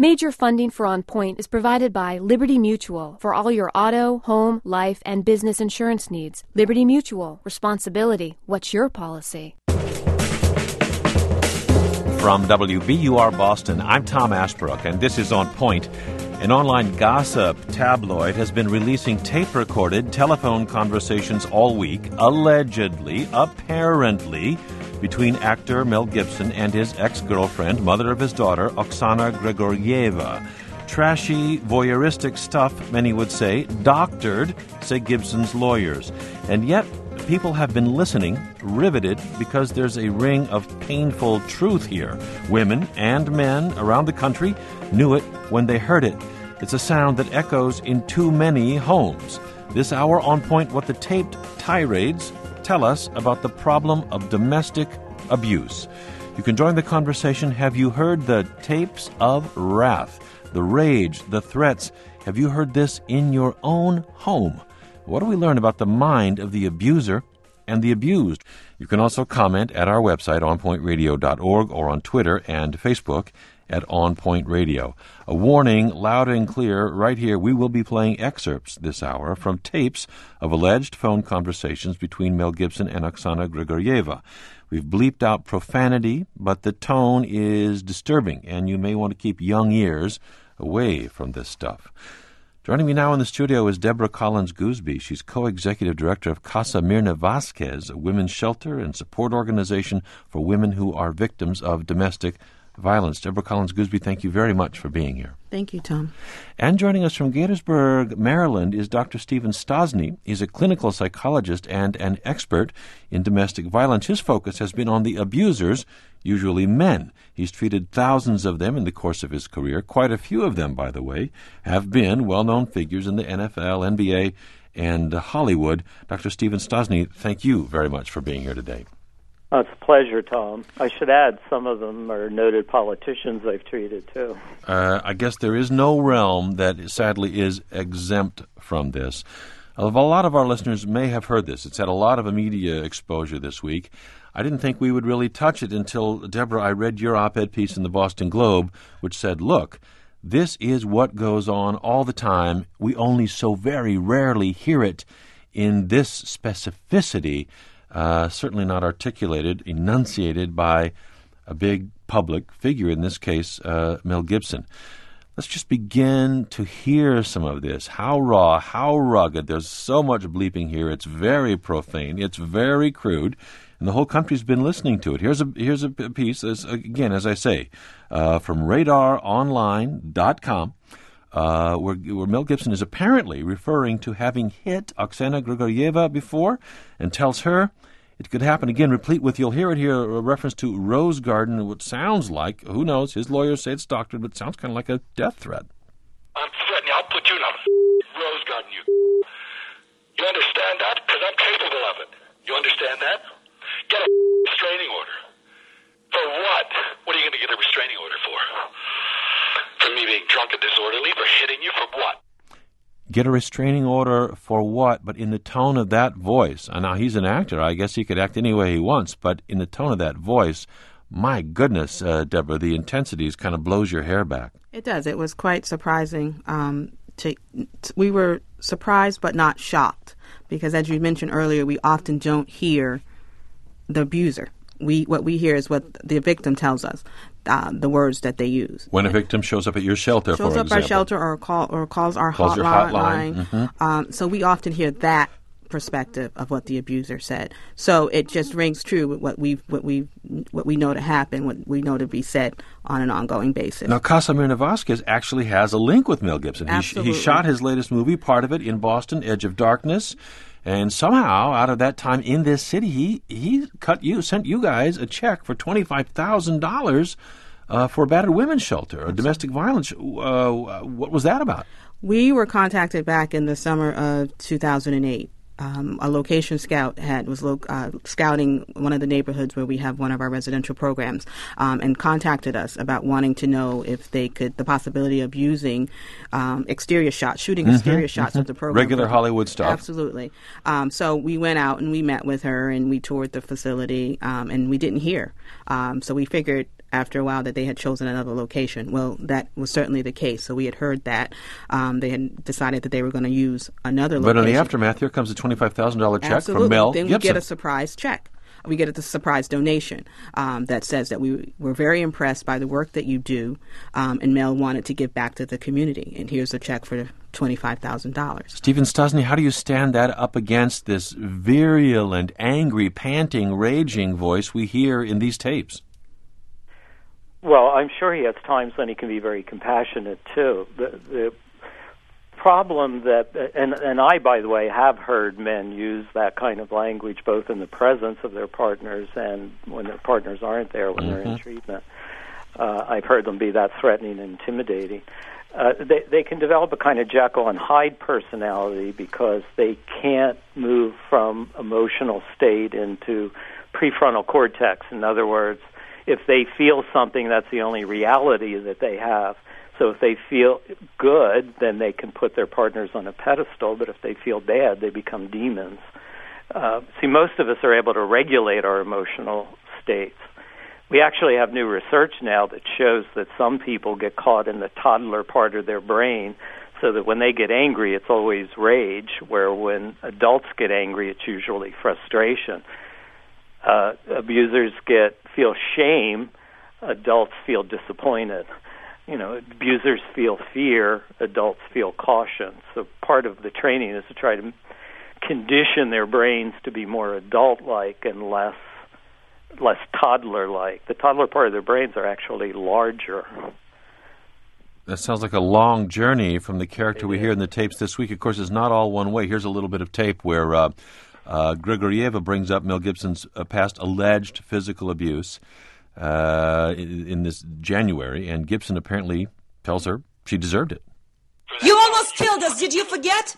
Major funding for On Point is provided by Liberty Mutual for all your auto, home, life, and business insurance needs. Liberty Mutual. Responsibility. What's your policy? From WBUR Boston, I'm Tom Ashbrook, and this is On Point. An online gossip tabloid has been releasing tape-recorded telephone conversations all week, allegedly, apparently, between actor Mel Gibson and his ex-girlfriend, mother of his daughter, Oksana Grigorieva. Trashy, voyeuristic stuff, many would say, doctored, say Gibson's lawyers. And yet, people have been listening, riveted, because there's a ring of painful truth here. Women and men around the country knew it when they heard it. It's a sound that echoes in too many homes. This hour On Point, what the taped tirades tell us about the problem of domestic abuse. You can join the conversation. Have you heard the tapes of wrath, the rage, the threats? Have you heard this in your own home? What do we learn about the mind of the abuser and the abused? You can also comment at our website, onpointradio.org, or on Twitter and Facebook at On Point Radio. A warning, loud and clear, right here, we will be playing excerpts this hour from tapes of alleged phone conversations between Mel Gibson and Oksana Grigorieva. We've bleeped out profanity, but the tone is disturbing, and you may want to keep young ears away from this stuff. Joining me now in the studio is Deborah Collins-Goosby. She's co-executive director of Casa Mirna Vasquez, a women's shelter and support organization for women who are victims of domestic violence. Deborah Collins-Goosby, thank you very much for being here. Thank you, Tom. And joining us from Gaithersburg, Maryland, is Dr. Stephen Stosny. He's a clinical psychologist and an expert in domestic violence. His focus has been on the abusers, usually men. He's treated thousands of them in the course of his career. Quite a few of them, by the way, have been well-known figures in the NFL, NBA, and Hollywood. Dr. Stephen Stosny, thank you very much for being here today. It's a pleasure, Tom. I should add, some of them are noted politicians I've treated, too. I guess there is no realm that, sadly, is exempt from this. A lot of our listeners may have heard this. It's had a lot of media exposure this week. I didn't think we would really touch it until, Deborah, I read your op-ed piece in the Boston Globe, which said, look, this is what goes on all the time. We only so very rarely hear it in this specificity. Certainly not articulated, enunciated by a big public figure, in this case, Mel Gibson. Let's just begin to hear some of this. How raw, how rugged. There's so much bleeping here. It's very profane. It's very crude. And the whole country's been listening to it. Here's a piece, again, as I say, from RadarOnline.com. Where Mel Gibson is apparently referring to having hit Oksana Grigorieva before, and tells her it could happen again, replete with, you'll hear it here, a reference to Rose Garden, what sounds like, who knows, his lawyers say it's doctored, but it sounds kind of like a death threat. I'm threatening, I'll put you in a Rose Garden, you understand that? Because I'm capable of it. You understand that? Get a restraining order. For what? What are you going to get a restraining order for? For me being drunk and disorderly? For hitting you? For what? Get a restraining order for what? But in the tone of that voice. And now, he's an actor. I guess he could act any way he wants. But in the tone of that voice, my goodness, Deborah, the intensity kind of blows your hair back. It does. It was quite surprising. We were surprised but not shocked. Because as you mentioned earlier, we often don't hear the abuser. What we hear is what the victim tells us, the words that they use. When a victim shows up at your shelter, for example. Shows up at our shelter or calls our your hotline. Mm-hmm. So we often hear that perspective of what the abuser said. So it just rings true with what we know to happen, what we know to be said on an ongoing basis. Now, Casa Mirna Vasquez actually has a link with Mel Gibson. Absolutely. He shot his latest movie, part of it, in Boston, Edge of Darkness. And somehow, out of that time in this city, he sent you guys a check for $25,000 for a battered women's shelter, a domestic violence. What was that about? We were contacted back in the summer of 2008. A location scout was scouting one of the neighborhoods where we have one of our residential programs, and contacted us about wanting to know if they could, the possibility of using exterior shots, shooting exterior shots of the program. Regular Hollywood stuff. Absolutely. So we went out and we met with her and we toured the facility, and we didn't hear. So we figured after a while that they had chosen another location. Well, that was certainly the case. So we had heard that. They had decided that they were going to use another location. But in the aftermath, here comes a $25,000 check Absolutely. from Mel Then Gibson. We get a surprise check. We get a surprise donation that says that we were very impressed by the work that you do, and Mel wanted to give back to the community. And here's a check for $25,000. Stephen Stosny, how do you stand that up against this virulent, angry, panting, raging voice we hear in these tapes? Well, I'm sure he has times when he can be very compassionate, too. The problem that, and I, by the way, have heard men use that kind of language both in the presence of their partners and when their partners aren't there when they're in treatment. I've heard them be that threatening and intimidating. They can develop a kind of Jekyll and Hyde personality because they can't move from emotional state into prefrontal cortex. In other words, if they feel something, that's the only reality that they have. So if they feel good, then they can put their partners on a pedestal, but if they feel bad, they become demons. See, most of us are able to regulate our emotional states. We actually have new research now that shows that some people get caught in the toddler part of their brain, so that when they get angry, it's always rage, where when adults get angry, it's usually frustration. Abusers feel shame, adults feel disappointed. Abusers feel fear, adults feel caution. So part of the training is to try to condition their brains to be more adult-like and less toddler-like. The toddler part of their brains are actually larger. That sounds like a long journey from the character we hear in the tapes this week. Of course, it's not all one way. Here's a little bit of tape where Grigorieva brings up Mel Gibson's past alleged physical abuse in this January, and Gibson apparently tells her she deserved it. You almost killed us. Did you forget?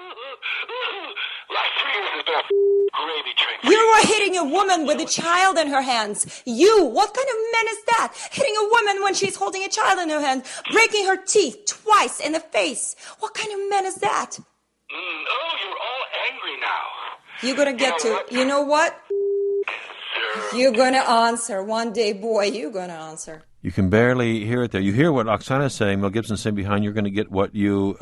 Last 3 years has been a gravy train. You were hitting a woman with a child in her hands. You! What kind of man is that? Hitting a woman when she's holding a child in her hand, breaking her teeth twice in the face. What kind of man is that? You're all angry now. You're gonna get to... You know what? You're gonna answer. One day, boy, you're gonna answer. You can barely hear it there. You hear what Oksana is saying. Mel Gibson's saying behind, you're going to get what you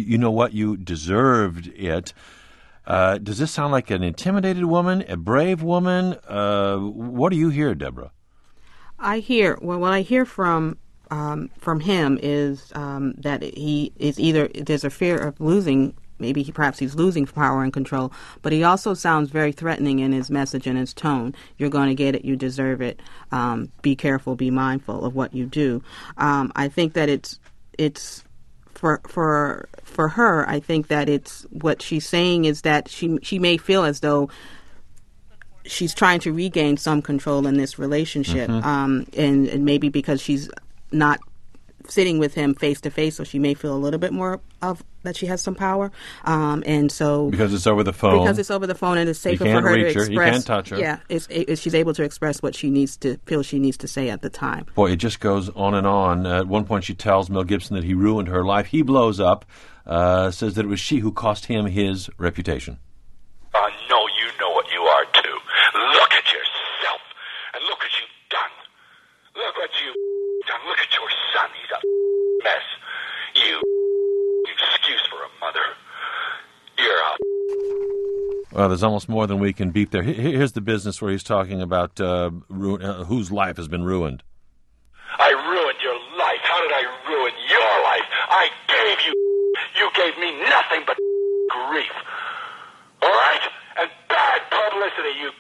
deserved it. Does this sound like an intimidated woman, a brave woman? What do you hear, Deborah? What I hear from him is that he is either there's a fear of losing. Maybe perhaps he's losing power and control, but he also sounds very threatening in his message and his tone. You're going to get it. You deserve it. Be careful. Be mindful of what you do. I think that it's for her. I think that it's what she's saying is that she may feel as though she's trying to regain some control in this relationship, and maybe because she's not sitting with him face to face, so she may feel a little bit more of that she has some power, and so because it's over the phone, and it's safer for her to express. You can't touch her. Yeah, she's able to express what she needs to say at the time. Boy, it just goes on and on. At one point, she tells Mel Gibson that he ruined her life. He blows up, says that it was she who cost him his reputation. I know you know what you are too. Look at yourself, and look what you've done. Look what you've done. Look at your son. He's a mess. You excuse for a mother. You're a... Well, there's almost more than we can beep there. Here's the business where he's talking about whose life has been ruined. I ruined your life. How did I ruin your life? I gave you... You gave me nothing but grief. All right? And bad publicity, you...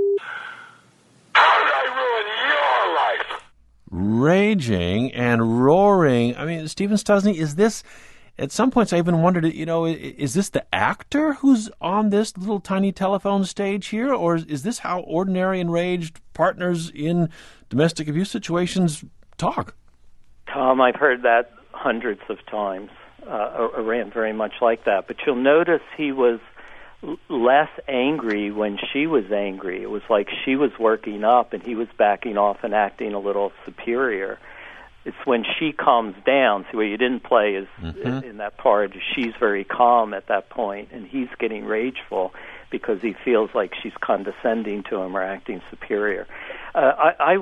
How did I ruin your life? Raging and roaring. I mean, Stephen Stosny, is this... At some points, I even wondered, is this the actor who's on this little tiny telephone stage here? Or is this how ordinary enraged partners in domestic abuse situations talk? Tom, I've heard that hundreds of times. Iran very much like that. But you'll notice he was less angry when she was angry. It was like she was working up and he was backing off and acting a little superior. It's when she calms down. See, what you didn't play is in that part, she's very calm at that point, and he's getting rageful because he feels like she's condescending to him or acting superior. I want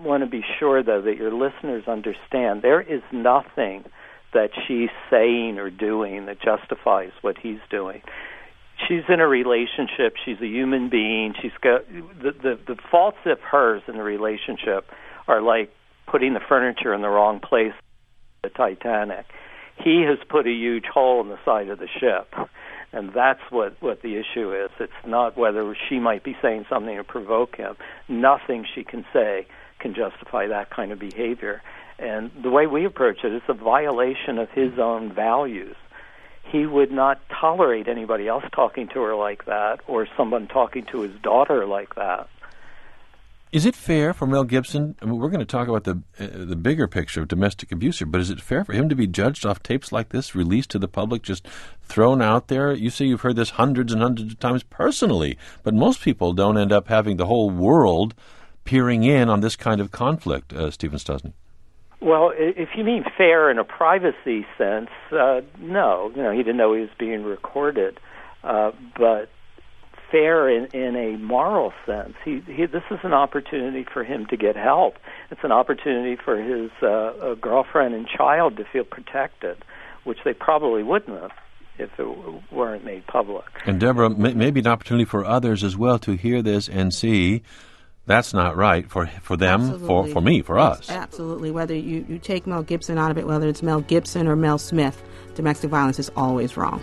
want to be sure, though, that your listeners understand there is nothing that she's saying or doing that justifies what he's doing. She's in a relationship. She's a human being. She's got the faults of hers in the relationship are like putting the furniture in the wrong place. The Titanic. He has put a huge hole in the side of the ship, and that's what the issue is. It's not whether she might be saying something to provoke him. Nothing she can say can justify that kind of behavior. And the way we approach it is a violation of his own values. He would not tolerate anybody else talking to her like that, or someone talking to his daughter like that. Is it fair for Mel Gibson? I mean, we're going to talk about the bigger picture of domestic abuse here, but is it fair for him to be judged off tapes like this, released to the public, just thrown out there? You say you've heard this hundreds and hundreds of times personally, but most people don't end up having the whole world peering in on this kind of conflict, Stephen Stosny. Well, if you mean fair in a privacy sense, no. He didn't know he was being recorded. But fair in a moral sense, this is an opportunity for him to get help. It's an opportunity for his girlfriend and child to feel protected, which they probably wouldn't have if it weren't made public. And Deborah, maybe an opportunity for others as well to hear this and see that's not right for them, for me, for us. Absolutely. Whether you take Mel Gibson out of it, whether it's Mel Gibson or Mel Smith, domestic violence is always wrong.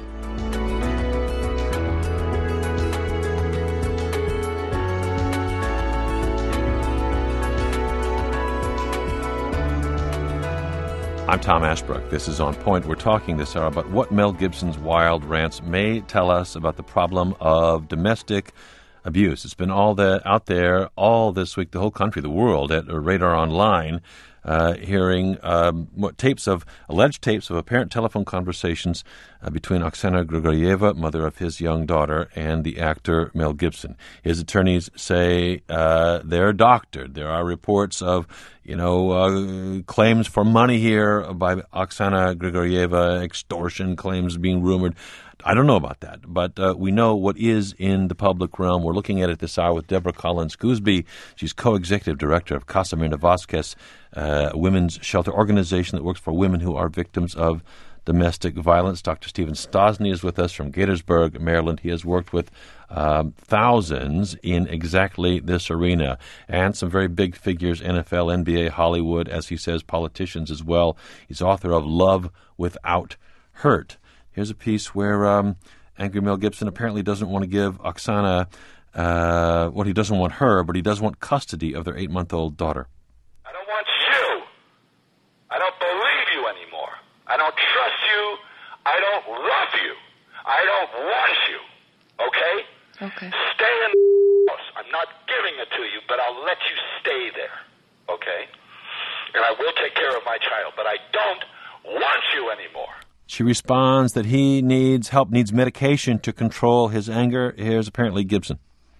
I'm Tom Ashbrook. This is On Point. We're talking this hour about what Mel Gibson's wild rants may tell us about the problem of domestic abuse. It's been out there all this week, the whole country, the world, at Radar Online, hearing alleged tapes of apparent telephone conversations between Oksana Grigorieva, mother of his young daughter, and the actor Mel Gibson. His attorneys say they're doctored. There are reports of claims for money here by Oksana Grigorieva, extortion claims being rumored. I don't know about that, but we know what is in the public realm. We're looking at it this hour with Deborah Collins-Goosby. She's co-executive director of Casa Mirna Vasquez, a women's shelter organization that works for women who are victims of domestic violence. Dr. Stephen Stosny is with us from Gaithersburg, Maryland. He has worked with thousands in exactly this arena, and some very big figures, NFL, NBA, Hollywood, as he says, politicians as well. He's author of Love Without Hurt. Here's a piece where angry Mel Gibson apparently doesn't want to give Oksana he doesn't want her, but he does want custody of their 8-month-old daughter. I don't want you. I don't believe you anymore. I don't trust you. I don't love you. I don't want you. Okay? Okay. Stay in the house. I'm not giving it to you, but I'll let you stay there. Okay? And I will take care of my child, but I don't want you anymore. She responds that he needs help, needs medication to control his anger. Here's apparently Gibson.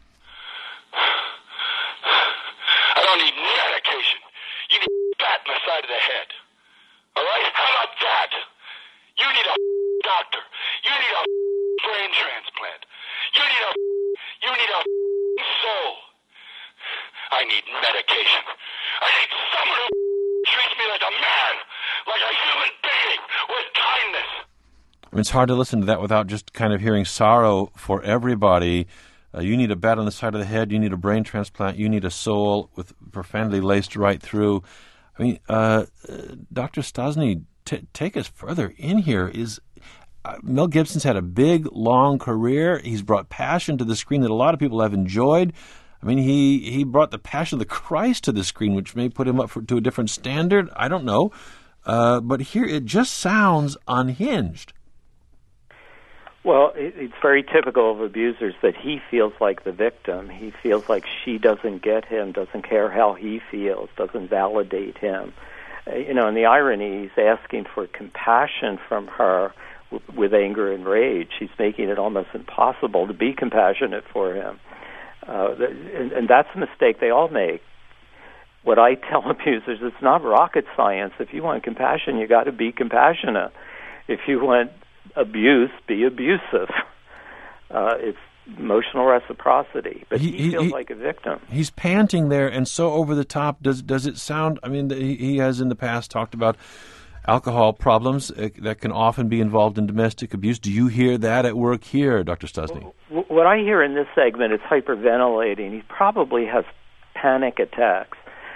I don't need medication. You need a bat in the side of the head. All right? How about that? You need a doctor. You need a brain transplant. You need a soul. I need medication. I need someone who treats me like a man, like a human being, with kindness. I mean, it's hard to listen to that without just kind of hearing sorrow for everybody. You need a bat on the side of the head. You need a brain transplant. You need a soul with profanity laced right through. I mean, Dr. Stosny, take us further in here. Mel Gibson's had a big, long career. He's brought passion to the screen that a lot of people have enjoyed. I mean, he brought the passion of the Christ to the screen, which may put him up to a different standard. I don't know. But here it just sounds unhinged. Well, it's very typical of abusers that he feels like the victim. He feels like she doesn't get him, doesn't care how he feels, doesn't validate him. And the irony, he's asking for compassion from her with anger and rage. He's making it almost impossible to be compassionate for him. And that's a mistake they all make. What I tell abusers, it's not rocket science. If you want compassion, you got to be compassionate. If you want abuse, be abusive. It's emotional reciprocity, but he feels like a victim. He's panting there and so over the top. Does it sound? I mean, he has in the past talked about alcohol problems that can often be involved in domestic abuse. Do you hear that at work here, Dr. Stosny? What I hear in this segment is hyperventilating. He probably has panic attacks.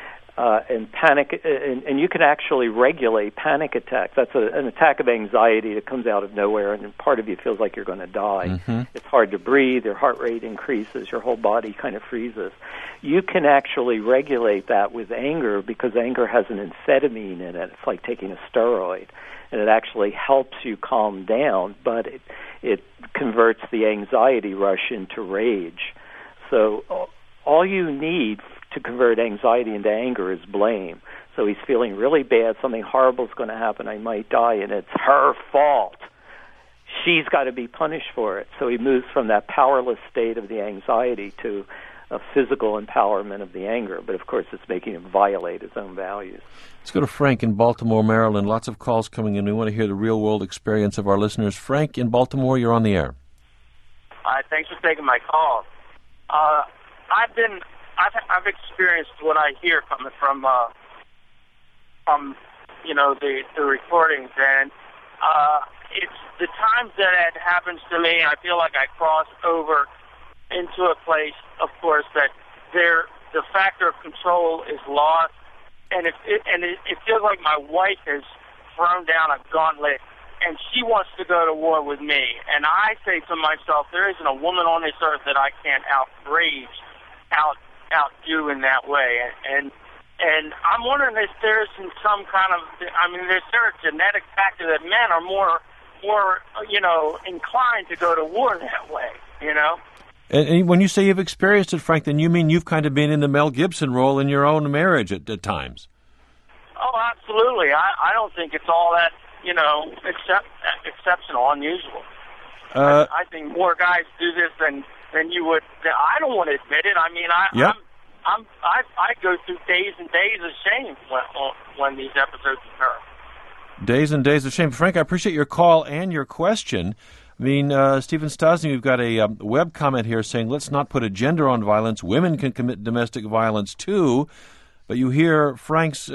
And you can actually regulate panic attacks. That's an attack of anxiety that comes out of nowhere, and part of you feels like you're going to die. Mm-hmm. It's hard to breathe, your heart rate increases, your whole body kind of freezes. You can actually regulate that with anger because anger has an amphetamine in it. It's like taking a steroid, and it actually helps you calm down, but it converts the anxiety rush into rage. So all you need to convert anxiety into anger is blame. So he's feeling really bad, something horrible is going to happen, I might die, and it's her fault. She's got to be punished for it. So he moves from that powerless state of the anxiety to a physical empowerment of the anger. But of course, it's making him violate his own values. Let's go to Frank in Baltimore, Maryland. Lots of calls coming in. We want to hear the real-world experience of our listeners. Frank in Baltimore, you're on the air. Hi, thanks for taking my call. I've experienced what I hear coming from the recordings, and it's the times that it happens to me. I feel like I cross over into a place, of course, that the factor of control is lost, and it feels like my wife has thrown down a gauntlet, and she wants to go to war with me. And I say to myself, there isn't a woman on this earth that I can't outdo in that way, and I'm wondering if there's some kind of, is there a genetic factor that men are more inclined to go to war that way, And when you say you've experienced it, Frank, then you mean you've kind of been in the Mel Gibson role in your own marriage at times. Oh, absolutely. I don't think it's all that exceptional, unusual. I think more guys do this than you would. I don't want to admit it. I go through days and days of shame when these episodes occur. Days and days of shame. Frank, I appreciate your call and your question. Stephen Stosny, we've got a web comment here saying, let's not put a gender on violence. Women can commit domestic violence too. But you hear Frank's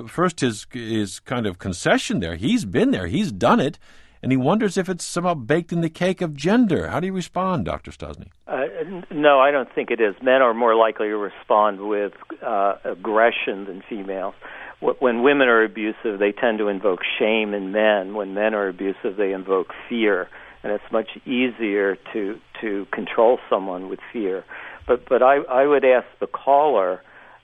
his kind of concession there. He's been there. He's done it. And he wonders if it's somehow baked in the cake of gender. How do you respond, Dr. Stosny? No, I don't think it is. Men are more likely to respond with aggression than females. When women are abusive, they tend to invoke shame in men. When men are abusive, they invoke fear. And it's much easier to control someone with fear. But I would ask the caller,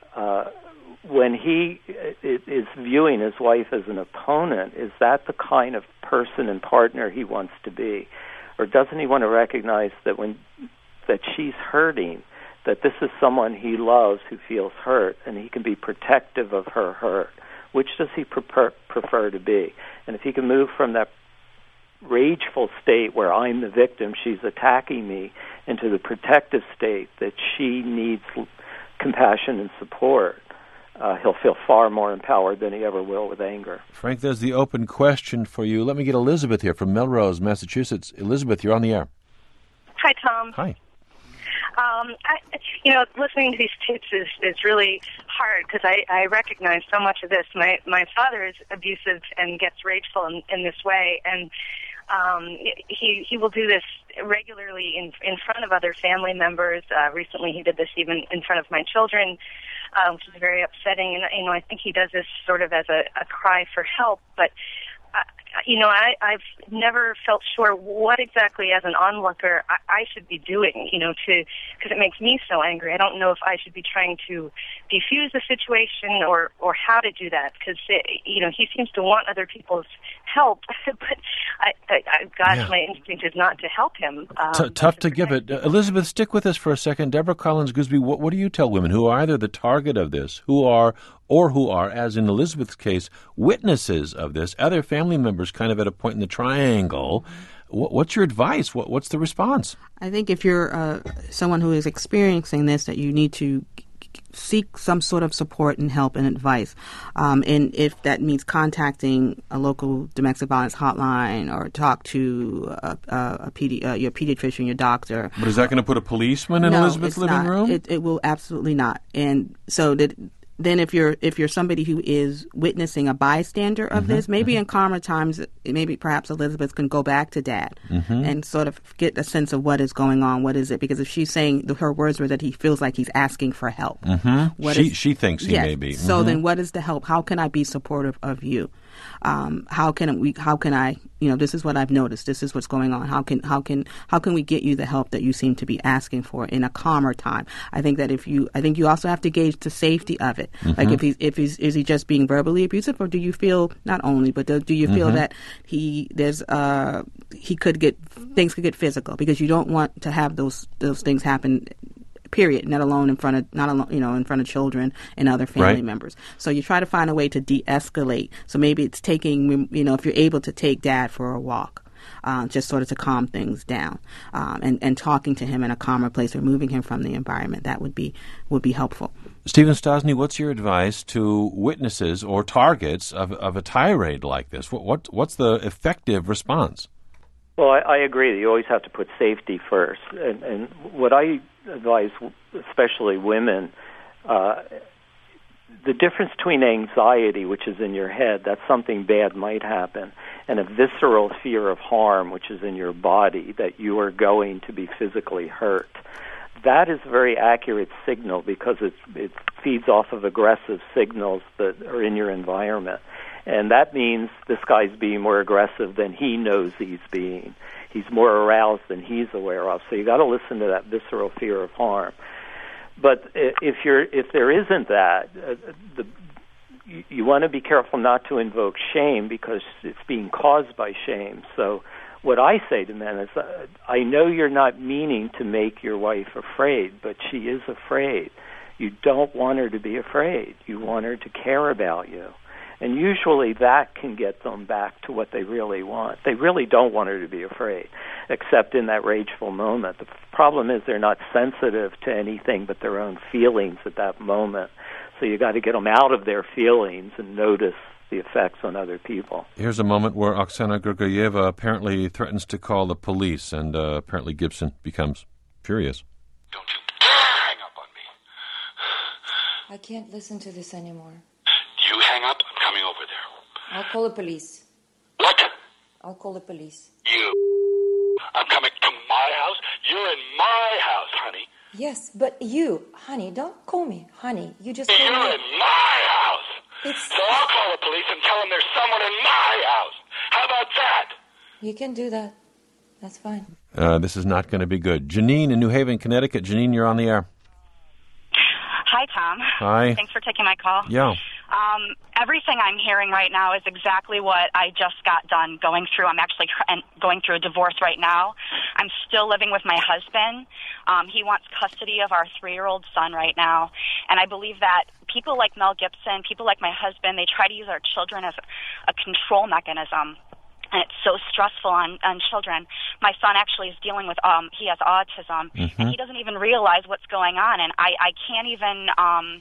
when he is viewing his wife as an opponent, is that the kind of person and partner he wants to be? Or doesn't he want to recognize that she's hurting, that this is someone he loves who feels hurt, and he can be protective of her hurt? Which does he prefer to be? And if he can move from that rageful state where I'm the victim, she's attacking me, into the protective state that she needs compassion and support, he'll feel far more empowered than he ever will with anger. Frank, there's the open question for you. Let me get Elizabeth here from Melrose, Massachusetts. Elizabeth, you're on the air. Hi, Tom. Hi. Listening to these tapes is really hard because I recognize so much of this. My father is abusive and gets rageful in this way, and he will do this regularly in front of other family members. Recently, he did this even in front of my children, which is very upsetting. And I think he does this sort of as a cry for help, but. I've never felt sure what exactly, as an onlooker, I should be doing, because it makes me so angry. I don't know if I should be trying to defuse the situation or how to do that, because, he seems to want other people's help, but my instinct is not to help him. Tough to give it. Elizabeth, stick with us for a second. Deborah Collins-Goosby, what do you tell women who are either the target of this, who are, as in Elizabeth's case, witnesses of this, other family members kind of at a point in the triangle? What's your advice? What's the response? I think if you're someone who is experiencing this, that you need to seek some sort of support and help and advice. And if that means contacting a local domestic violence hotline or talk to your pediatrician, your doctor. But is that going to put a policeman in Elizabeth's living room? It will absolutely not. And so then if you're somebody who is witnessing a bystander of this, maybe in calmer times, maybe perhaps Elizabeth can go back to Dad and sort of get a sense of what is going on. What is it? Because if she's saying, her words were that he feels like he's asking for help. She thinks he may be. So then what is the help? How can I be supportive of you? How can I, this is what I've noticed. This is what's going on. How can we get you the help that you seem to be asking for in a calmer time? I think you also have to gauge the safety of it. Like is he just being verbally abusive, or do you feel not only, but do you feel that things could get physical, because you don't want to have those things happen. Period. Not alone in front of children and other family members. So you try to find a way to de-escalate. So maybe it's taking, if you're able to take Dad for a walk, just sort of to calm things down, and talking to him in a calmer place, or moving him from the environment. That would be helpful. Stephen Stosny, what's your advice to witnesses or targets of a tirade like this? What's the effective response? Well, I agree that you always have to put safety first. And what I advise, especially women, the difference between anxiety, which is in your head, that something bad might happen, and a visceral fear of harm, which is in your body, that you are going to be physically hurt. That is a very accurate signal, because it feeds off of aggressive signals that are in your environment. And that means this guy's being more aggressive than he knows he's being. He's more aroused than he's aware of. So you got to listen to that visceral fear of harm. But if there isn't that, you want to be careful not to invoke shame, because it's being caused by shame. So what I say to men is, I know you're not meaning to make your wife afraid, but she is afraid. You don't want her to be afraid. You want her to care about you. And usually that can get them back to what they really want. They really don't want her to be afraid, except in that rageful moment. The problem is they're not sensitive to anything but their own feelings at that moment. So you got to get them out of their feelings and notice the effects on other people. Here's a moment where Oksana Grigorieva apparently threatens to call the police, and apparently Gibson becomes furious. Don't you dare hang up on me. I can't listen to this anymore. You hang up, I'm coming over there. I'll call the police. What? I'll call the police. You. I'm coming to my house. You're in my house, honey. Yes, but you, honey, don't call me, honey. You just You're call me. in my house. So I'll call the police and tell them there's someone in my house. How about that? You can do that. That's fine. This is not going to be good. Janine in New Haven, Connecticut. Janine, you're on the air. Hi, Tom. Hi. Thanks for taking my call. Yeah. Everything I'm hearing right now is exactly what I just got done going through. I'm actually going through a divorce right now. I'm still living with my husband. He wants custody of our 3-year-old son right now. And I believe that people like Mel Gibson, people like my husband, they try to use our children as a control mechanism. And it's so stressful on children. My son actually is dealing with, he has autism, and he doesn't even realize what's going on. And I can't even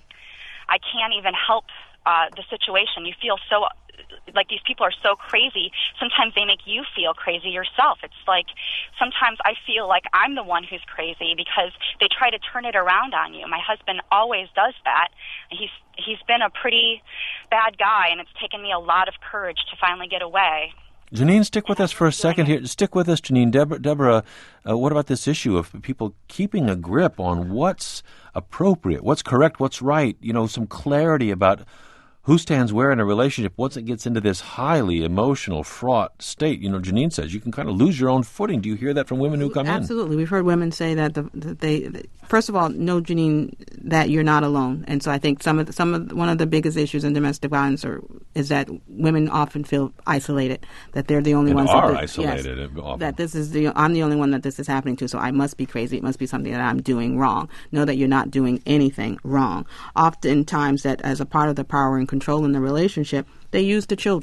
help the situation. You feel so, like these people are so crazy. Sometimes they make you feel crazy yourself. It's like, sometimes I feel like I'm the one who's crazy because they try to turn it around on you. My husband always does that. He's been a pretty bad guy, and it's taken me a lot of courage to finally get away. Janine, stick with us for a second here. Stick with us, Janine. Deborah, what about this issue of people keeping a grip on what's appropriate, what's correct, what's right, some clarity about who stands where in a relationship once it gets into this highly emotional, fraught state? Janine says you can kind of lose your own footing. Do you hear that from women who come in? Absolutely. We've heard women say that they first of all, know, Janine, that you're not alone. And so I think one of the biggest issues in domestic violence is that women often feel isolated, that they're the only ones are isolated. Yes, often. That I'm the only one that this is happening to, so I must be crazy. It must be something that I'm doing wrong. Know that you're not doing anything wrong. Oftentimes, that as a part of the power and control in the relationship, they use the children.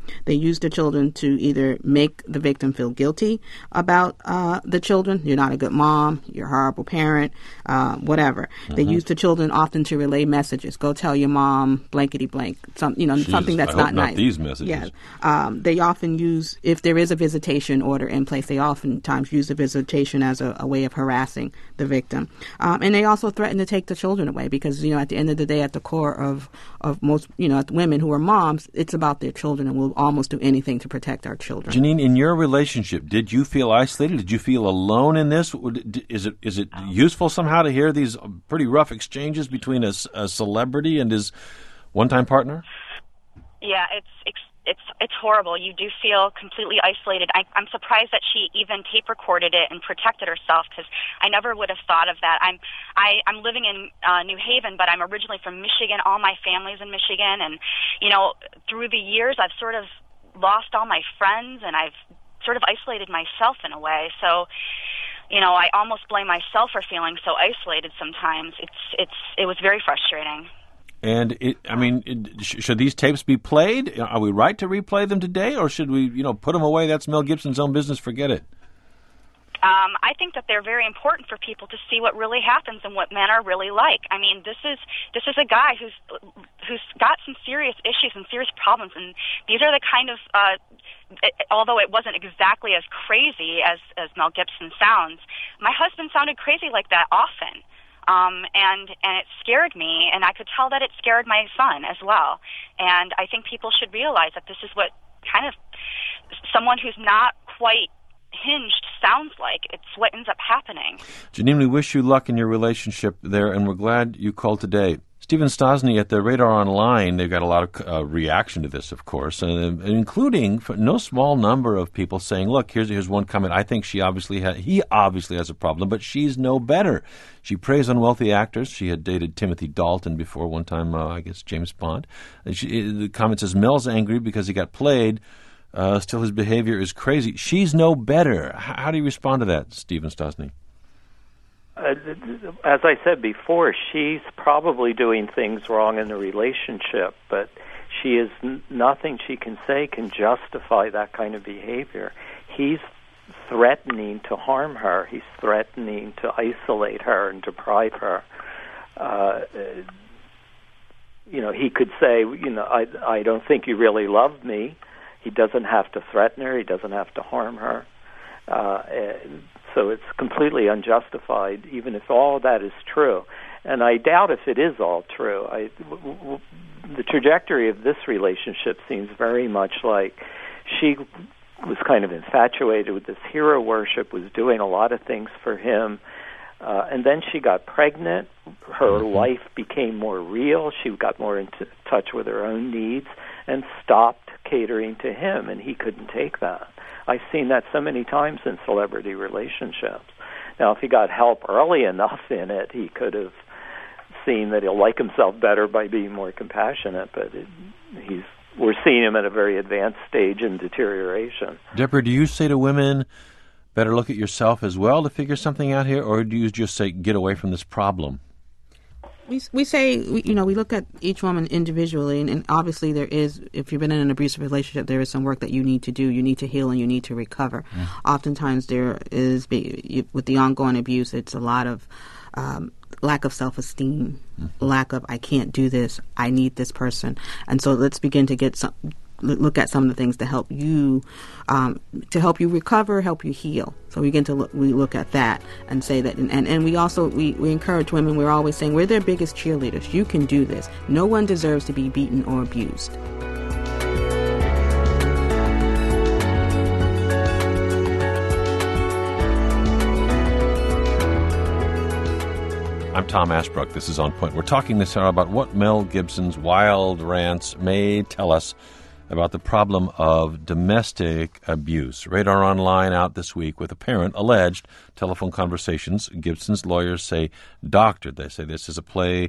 They use the children to either make the victim feel guilty about the children. You're not a good mom. You're a horrible parent. Whatever. They use the children often to relay messages. Go tell your mom blankety blank. Something that's not nice. Not these messages. Yeah. They often use, if there is a visitation order in place, they oftentimes use the visitation as a way of harassing the victim. And they also threaten to take the children away because, at the end of the day, at the core of most, women who are moms, it's about their children and will almost do anything to protect our children. Janine, in your relationship, did you feel isolated? Did you feel alone in this? Is it useful somehow to hear these pretty rough exchanges between a celebrity and his one-time partner? Yeah, it's horrible. You do feel completely isolated. I'm surprised that she even tape recorded it and protected herself because I never would have thought of that. I'm living in New Haven, but I'm originally from Michigan. All my family's in Michigan, and through the years, I've sort of lost all my friends, and I've sort of isolated myself in a way. So, I almost blame myself for feeling so isolated sometimes. It was very frustrating. And should these tapes be played? Are we right to replay them today, or should we, put them away? That's Mel Gibson's own business. Forget it. I think that they're very important for people to see what really happens and what men are really like. I mean, this is a guy who's got some serious issues and serious problems, and these are the kind of although it wasn't exactly as crazy as Mel Gibson sounds, my husband sounded crazy like that often. And it scared me, and I could tell that it scared my son as well. And I think people should realize that this is what kind of someone who's not quite hinged sounds like. It's what ends up happening. Janine, we wish you luck in your relationship there, and we're glad you called today. Stephen Stosny at the Radar Online, they've got a lot of reaction to this, of course, and including no small number of people saying, look, here's one comment. I think he obviously has a problem, but she's no better. She preys on wealthy actors. She had dated Timothy Dalton before one time, I guess James Bond. The comment says, Mel's angry because he got played. Still, his behavior is crazy. She's no better. How do you respond to that, Stephen Stosny? As I said before, she's probably doing things wrong in the relationship, but she is nothing she can say can justify that kind of behavior. He's threatening to harm her. He's threatening to isolate her and deprive her. He could say, I don't think you really love me. He doesn't have to threaten her. He doesn't have to harm her. So it's completely unjustified, even if all that is true. And I doubt if it is all true. The trajectory of this relationship seems very much like she was kind of infatuated with this hero worship, was doing a lot of things for him, and then she got pregnant. Her life became more real. She got more in touch with her own needs and stopped catering to him, and he couldn't take that. I've seen that so many times in celebrity relationships. Now, if he got help early enough in it, he could have seen that he'll like himself better by being more compassionate, but we're seeing him at a very advanced stage in deterioration. Deborah, do you say to women, better look at yourself as well to figure something out here, or do you just say, get away from this problem? We say, we look at each woman individually, and obviously there is, if you've been in an abusive relationship, there is some work that you need to do. You need to heal and you need to recover. Oftentimes there is, with the ongoing abuse, it's a lot of lack of self-esteem, lack of, I can't do this, I need this person. And so let's begin to look at some of the things to help you recover, help you heal. So we look at that and say that, and we also we encourage women. We're always saying we're their biggest cheerleaders. You can do this. No one deserves to be beaten or abused. I'm Tom Ashbrook. This is On Point. We're talking this hour about what Mel Gibson's wild rants may tell us about the problem of domestic abuse. Radar Online out this week with apparent alleged telephone conversations. Gibson's lawyers say doctored. They say this is a play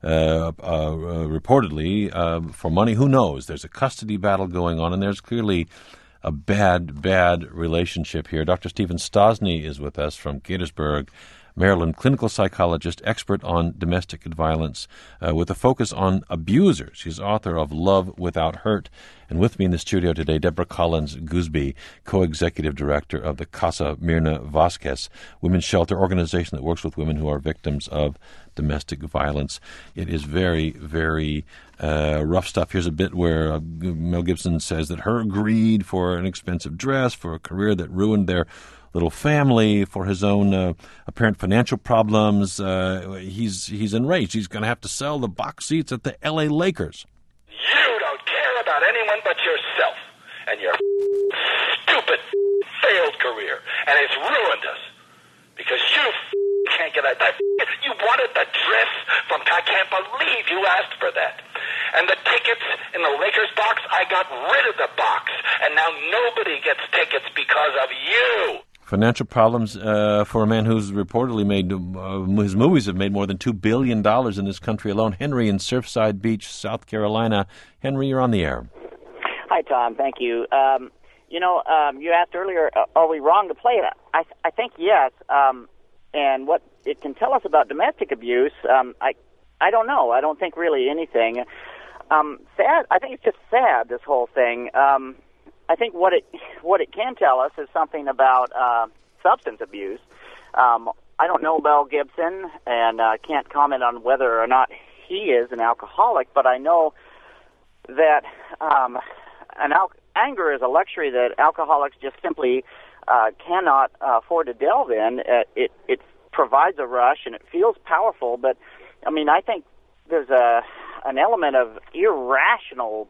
reportedly for money. Who knows? There's a custody battle going on, and there's clearly a bad relationship here. Dr. Stephen Stosny is with us from Gaithersburg Maryland clinical psychologist, expert on domestic violence, with a focus on abusers. She's author of Love Without Hurt. And with me in the studio today, Deborah Collins-Goosby, co-executive director of the Casa Mirna Vasquez Women's Shelter organization that works with women who are victims of domestic violence. It is very, very rough stuff. Here's a bit where Mel Gibson says that her greed for an expensive dress, for a career that ruined their little family, for his own apparent financial problems, he's enraged. He's going to have to sell the box seats at the L.A. Lakers. You don't care about anyone but yourself and your stupid failed career, and it's ruined us because you can't get out. You wanted the dress from. I can't believe you asked for that. And the tickets in the Lakers box, I got rid of the box, and now nobody gets tickets because of you. Financial problems for a man who's reportedly made, his movies have made more than $2 billion in this country alone. Henry in Surfside Beach, South Carolina. Henry, you're on the air. Hi, Tom. Thank you. You asked earlier, are we wrong to play it? I think yes. And what it can tell us about domestic abuse, I don't know. I don't think really anything. Sad. I think it's just sad, this whole thing. I think what it can tell us is something about substance abuse. I don't know Mel Gibson, and can't comment on whether or not he is an alcoholic, but I know that anger is a luxury that alcoholics just simply cannot afford to delve in. It provides a rush, and it feels powerful, but, I mean, I think there's an element of irrational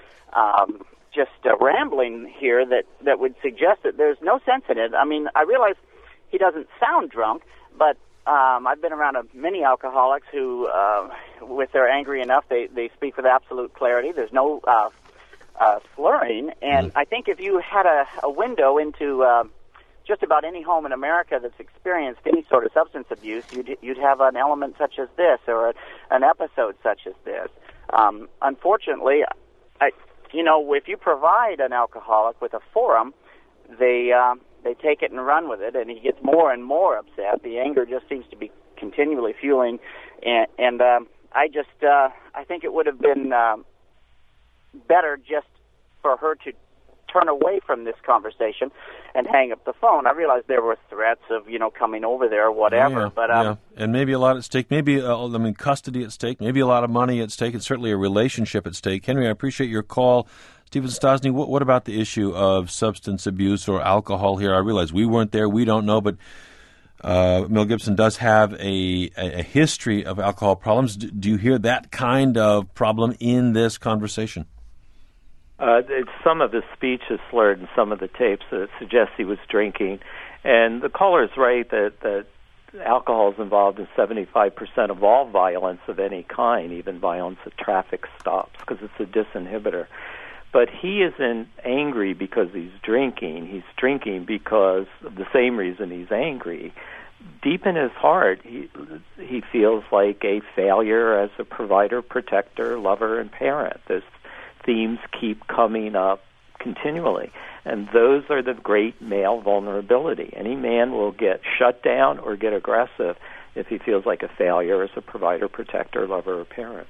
rambling here that would suggest that there's no sense in it. I mean, I realize he doesn't sound drunk, but I've been around many alcoholics who, if they're angry enough, they speak with absolute clarity. There's no slurring, and I think if you had a window into just about any home in America that's experienced any sort of substance abuse, you'd have an element such as this or an episode such as this. Unfortunately, if you provide an alcoholic with a forum, they take it and run with it, and he gets more and more upset. The anger just seems to be continually fueling, and I think it would have been better just for her to turn away from this conversation and hang up the phone. I realized there were threats of, coming over there or whatever. And maybe a lot at stake, maybe, custody at stake, maybe a lot of money at stake, and certainly a relationship at stake. Henry, I appreciate your call. Stephen Stosny, what about the issue of substance abuse or alcohol here? I realize we weren't there, we don't know, but Mel Gibson does have a history of alcohol problems. Do you hear that kind of problem in this conversation? Some of his speech is slurred, and some of the tapes suggest he was drinking. And the caller is right that alcohol is involved in 75% of all violence of any kind, even violence at traffic stops, because it's a disinhibitor. But he isn't angry because he's drinking. He's drinking because of the same reason he's angry. Deep in his heart, he feels like a failure as a provider, protector, lover, and parent. Those themes keep coming up continually, and those are the great male vulnerability. Any man will get shut down or get aggressive if he feels like a failure as a provider, protector, lover, or parent.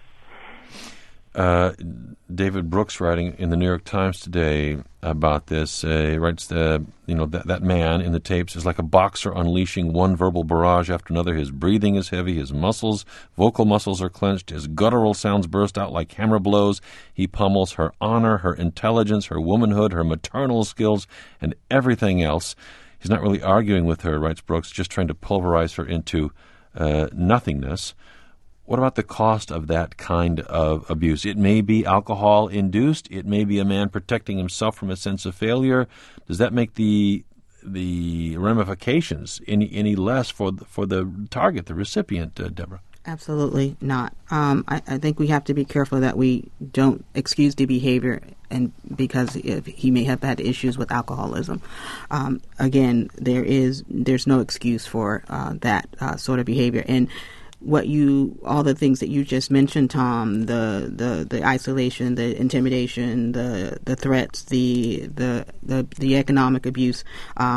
David Brooks, writing in the New York Times today about this, writes that man in the tapes is like a boxer unleashing one verbal barrage after another. His breathing is heavy, his vocal muscles are clenched, his guttural sounds burst out like hammer blows. He pummels her honor, her intelligence, her womanhood, her maternal skills, and everything else. He's not really arguing with her, writes Brooks, just trying to pulverize her into nothingness. What about the cost of that kind of abuse? It may be alcohol-induced. It may be a man protecting himself from a sense of failure. Does that make the ramifications any less for the target, the recipient, Deborah? Absolutely not. I think we have to be careful that we don't excuse the behavior, and because he may have had issues with alcoholism. Again, there's no excuse for that sort of behavior. And all the things that you just mentioned, Tom, the isolation, the intimidation, the threats, the economic abuse,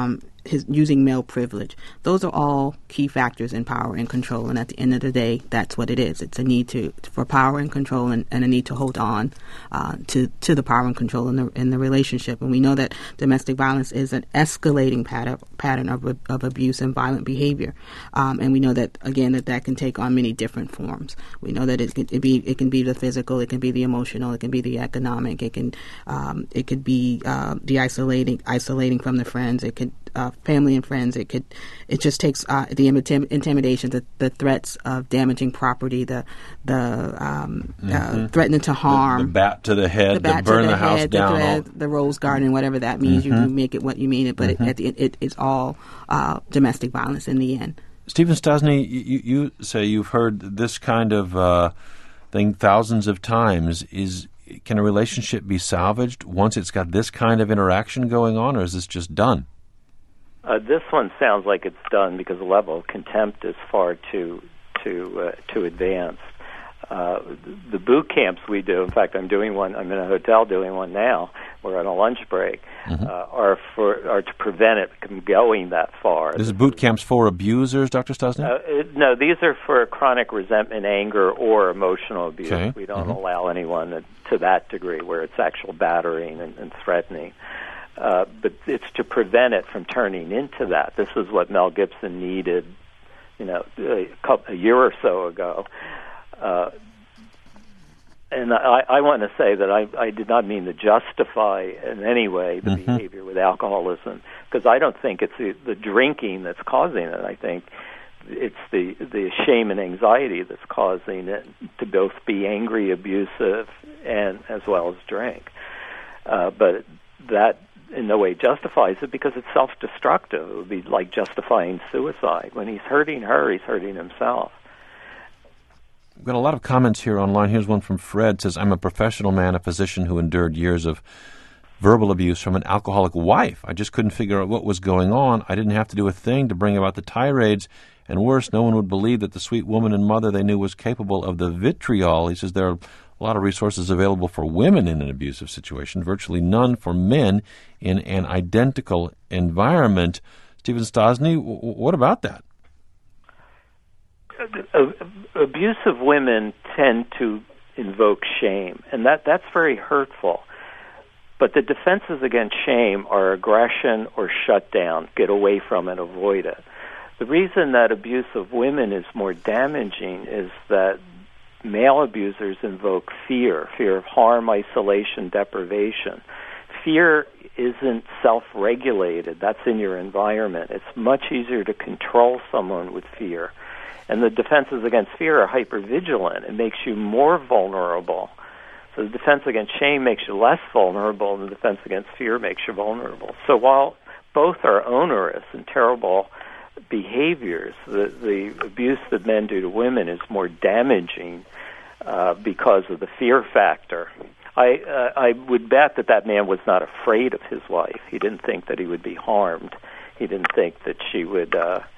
his using male privilege. Those are all key factors in power and control. And at the end of the day, that's what it is. It's a need for power and control, and a need to hold on to the power and control in the relationship. And we know that domestic violence is an escalating pattern of abuse and violent behavior. And we know that, again, that can take on many different forms. We know that it can be the physical, it can be the emotional, it can be the economic, it could be the isolating from the friends, it could family and friends. It just takes the intimidation, the threats of damaging property, the threatening to harm, the bat to the head, the burn the house down, the rose garden, whatever that means. You make it what you mean it, but at the end, it's all domestic violence in the end. Stephen Stosny, you say you've heard this kind of thing thousands of times. Can a relationship be salvaged once it's got this kind of interaction going on, or is this just done? This one sounds like it's done because the level of contempt is far too advanced. The boot camps we do, in fact, I'm doing one. I'm in a hotel doing one now. We're on a lunch break. Are to prevent it from going that far. This is boot camps for abusers, Dr. Stosny? No, these are for chronic resentment, anger, or emotional abuse. Okay. We don't allow anyone to that degree where it's actual battering and threatening. But it's to prevent it from turning into that. This is what Mel Gibson needed, a year or so ago. And I want to say that I did not mean to justify in any way the behavior with alcoholism, because I don't think it's the drinking that's causing it. I think it's the shame and anxiety that's causing it to both be angry, abusive, and as well as drink. But that in no way justifies it, because it's self-destructive. It would be like justifying suicide. When he's hurting her, he's hurting himself. We've got a lot of comments here online. Here's one from Fred. It says, I'm a professional man, a physician who endured years of verbal abuse from an alcoholic wife. I just couldn't figure out what was going on. I didn't have to do a thing to bring about the tirades. And worse, no one would believe that the sweet woman and mother they knew was capable of the vitriol. He says there are a lot of resources available for women in an abusive situation, virtually none for men in an identical environment. Stephen Stosny, what about that? Abusive women tend to invoke shame, and that's very hurtful. But the defenses against shame are aggression or shut down, get away from it, avoid it. The reason that abuse of women is more damaging is that male abusers invoke fear of harm, isolation, deprivation. Fear isn't self-regulated. That's in your environment. It's much easier to control someone with fear. And the defenses against fear are hypervigilant. It makes you more vulnerable. So the defense against shame makes you less vulnerable, and the defense against fear makes you vulnerable. So while both are onerous and terrible behaviors, the abuse that men do to women is more damaging because of the fear factor. I would bet that man was not afraid of his wife. He didn't think that he would be harmed. He didn't think that she would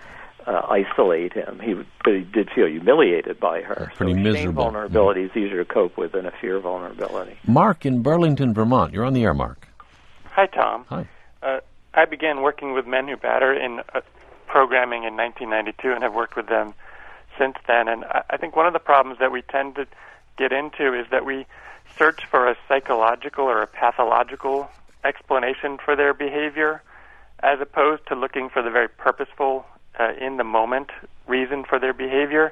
isolate him. But he did feel humiliated by her. Pretty miserable. Shame vulnerability is easier to cope with than a fear vulnerability. Mark in Burlington, Vermont. You're on the air, Mark. Hi, Tom. Hi. I began working with men who batter in programming in 1992 and have worked with them since then. And I think one of the problems that we tend to get into is that we search for a psychological or a pathological explanation for their behavior, as opposed to looking for the very purposeful, in-the-moment reason for their behavior.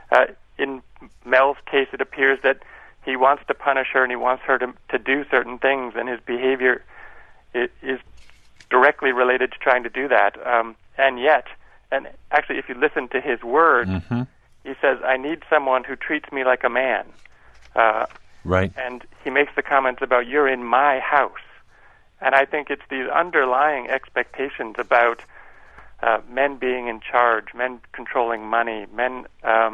In Mel's case, it appears that he wants to punish her and he wants her to do certain things, and his behavior is directly related to trying to do that. And yet, and actually if you listen to his words, he says, I need someone who treats me like a man. Right. And he makes the comments about, you're in my house. And I think it's these underlying expectations about men being in charge, men controlling money, men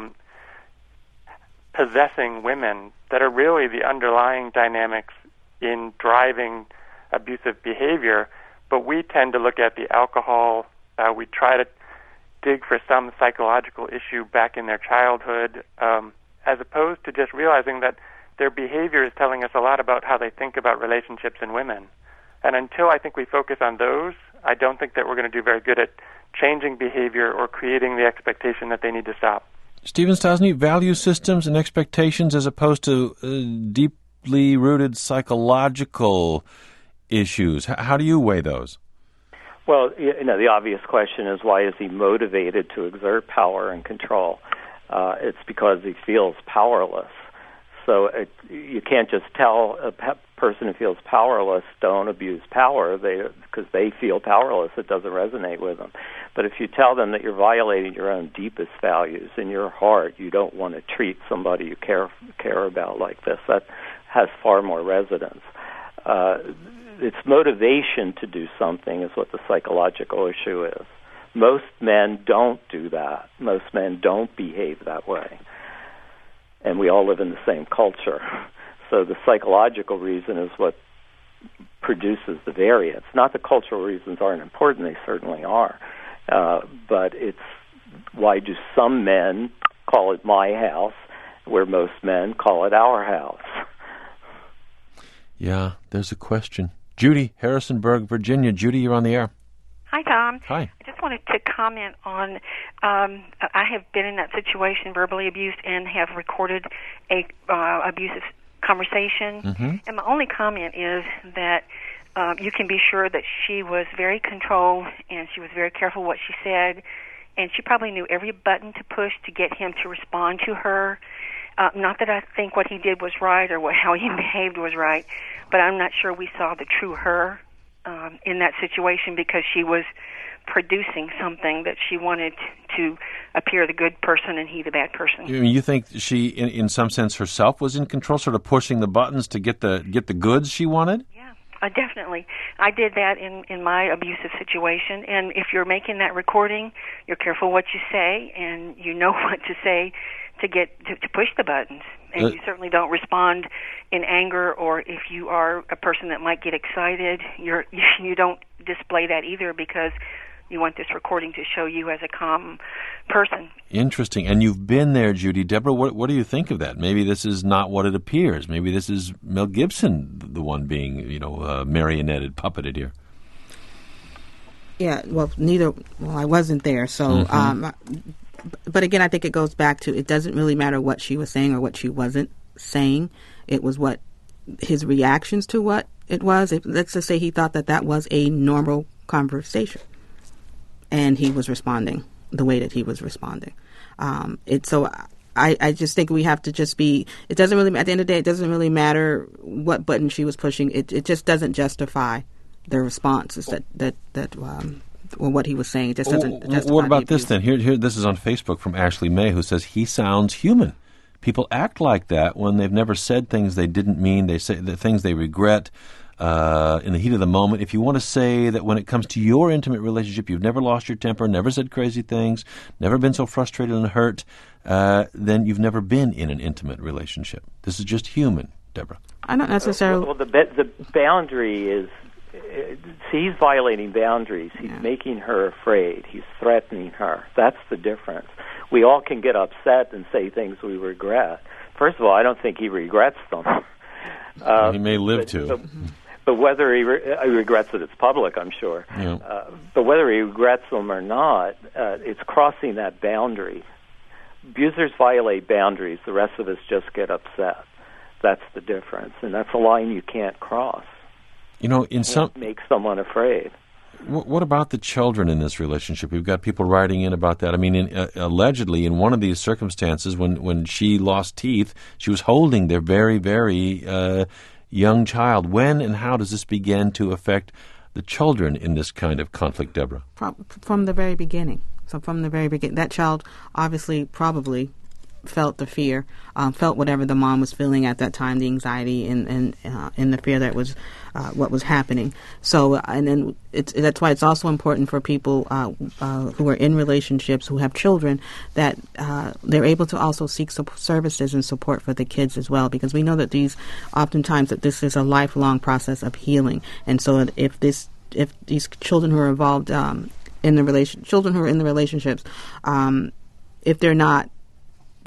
possessing women that are really the underlying dynamics in driving abusive behavior. But we tend to look at the alcohol. We try to dig for some psychological issue back in their childhood, as opposed to just realizing that their behavior is telling us a lot about how they think about relationships and women. And until I think we focus on those, I don't think that we're going to do very good at changing behavior or creating the expectation that they need to stop. Stephen Stosny, value systems and expectations as opposed to deeply rooted psychological issues. How do you weigh those? Well, the obvious question is, why is he motivated to exert power and control? It's because he feels powerless. So you can't just tell a person who feels powerless, don't abuse power, because they feel powerless. It doesn't resonate with them. But if you tell them that you're violating your own deepest values in your heart, you don't want to treat somebody you care about like this, that has far more resonance. It's motivation to do something is what the psychological issue is. Most men don't do that. Most men don't behave that way. And we all live in the same culture. So the psychological reason is what produces the variance. Not that cultural reasons aren't important, they certainly are. But it's, why do some men call it my house, where most men call it our house? Yeah, there's a question. Judy, Harrisonburg, Virginia. Judy, you're on the air. Hi, Tom. Hi. I just wanted to comment on, I have been in that situation, verbally abused, and have recorded a abusive conversation. Mm-hmm. And my only comment is that you can be sure that she was very controlled and she was very careful what she said, and she probably knew every button to push to get him to respond to her. Not that I think what he did was right or how he behaved was right, but I'm not sure we saw the true her in that situation, because she was producing something that she wanted to appear the good person and he the bad person. You think she, in some sense, herself was in control, sort of pushing the buttons to get the goods she wanted? Yeah, definitely. I did that in my abusive situation, and if you're making that recording, you're careful what you say, and you know what to say to get to push the buttons. And you certainly don't respond in anger, or if you are a person that might get excited, you don't display that either, because you want this recording to show you as a calm person. Interesting. And you've been there, Judy. Deborah, what do you think of that? Maybe this is not what it appears. Maybe this is Mel Gibson, the one being, marionetted, puppeted here. Yeah, I wasn't there, so... Mm-hmm. But again, I think it goes back to, it doesn't really matter what she was saying or what she wasn't saying. It was what his reactions to what it was. Let's just say he thought that was a normal conversation, and he was responding the way that he was responding. I just think we have to just be. It doesn't really. At the end of the day, it doesn't really matter what button she was pushing. It just doesn't justify the responses or what he was saying. It just doesn't justify. What about this then? Here, this is on Facebook from Ashley May, who says he sounds human. People act like that when they've never said things they didn't mean. They say the things they regret in the heat of the moment. If you want to say that when it comes to your intimate relationship, you've never lost your temper, never said crazy things, never been so frustrated and hurt, then you've never been in an intimate relationship. This is just human, Deborah. I don't necessarily. Well, the boundary is. He's violating boundaries. He's making her afraid. He's threatening her. That's the difference. We all can get upset and say things we regret. First of all, I don't think he regrets them. He may live to. But whether he regrets it, it's public, I'm sure. Yeah. But whether he regrets them or not, it's crossing that boundary. Abusers violate boundaries. The rest of us just get upset. That's the difference. And that's a line you can't cross. Make someone afraid. What about the children in this relationship? We've got people writing in about that. I mean, allegedly, in one of these circumstances, when she lost teeth, she was holding their very, very young child. When and how does this begin to affect the children in this kind of conflict, Deborah? From the very beginning. So from the very beginning, that child obviously probably felt the fear, felt whatever the mom was feeling at that time, the anxiety and the fear that was what was happening. So, and then that's why it's also important for people who are in relationships, who have children, that they're able to also seek services and support for the kids as well, because we know that oftentimes this is a lifelong process of healing. And so if these children who are involved children who are in the relationships, if they're not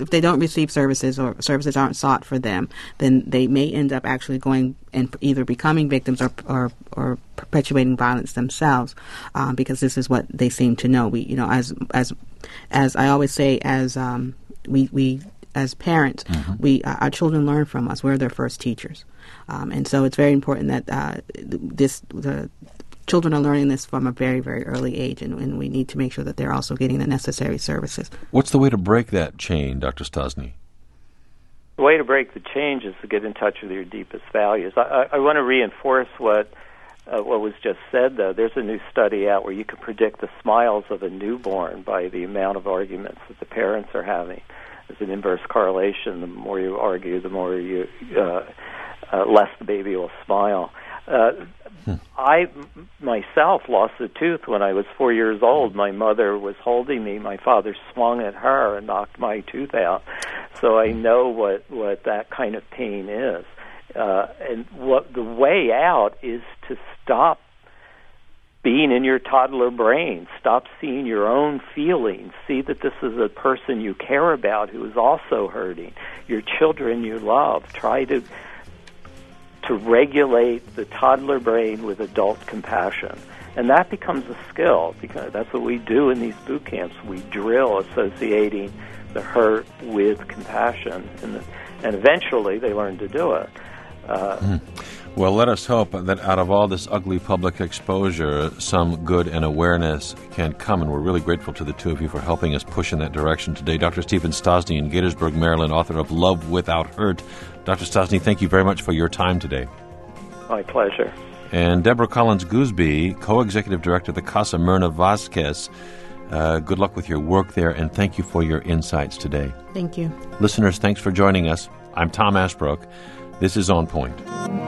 if they don't receive services or services aren't sought for them, then they may end up actually going and either becoming victims or perpetuating violence themselves, because this is what they seem to know. We, as I always say, as we as parents, our children learn from us. We're their first teachers, and so it's very important that the children are learning this from a very, very early age, and we need to make sure that they're also getting the necessary services. What's the way to break that chain, Dr. Stosny? The way to break the change is to get in touch with your deepest values. I want to reinforce what was just said, though. There's a new study out where you can predict the smiles of a newborn by the amount of arguments that the parents are having. There's an inverse correlation. The more you argue, the more you less the baby will smile. I myself lost a tooth when I was 4 years old. My mother was holding me. My father swung at her and knocked my tooth out. So I know what that kind of pain is. And what the way out is to stop being in your toddler brain. Stop seeing your own feelings. See that this is a person you care about who is also hurting. Your children you love. Try to regulate the toddler brain with adult compassion. And that becomes a skill, because that's what we do in these boot camps. We drill associating the hurt with compassion, and eventually they learn to do it. Well, let us hope that out of all this ugly public exposure, some good and awareness can come, and we're really grateful to the two of you for helping us push in that direction today. Dr. Stephen Stosny in Gaithersburg, Maryland, author of Love Without Hurt. Dr. Stosny, thank you very much for your time today. My pleasure. And Deborah Collins-Gooseby, co-executive director of the Casa Myrna Vasquez. Good luck with your work there, and thank you for your insights today. Thank you. Listeners, thanks for joining us. I'm Tom Ashbrook. This is On Point.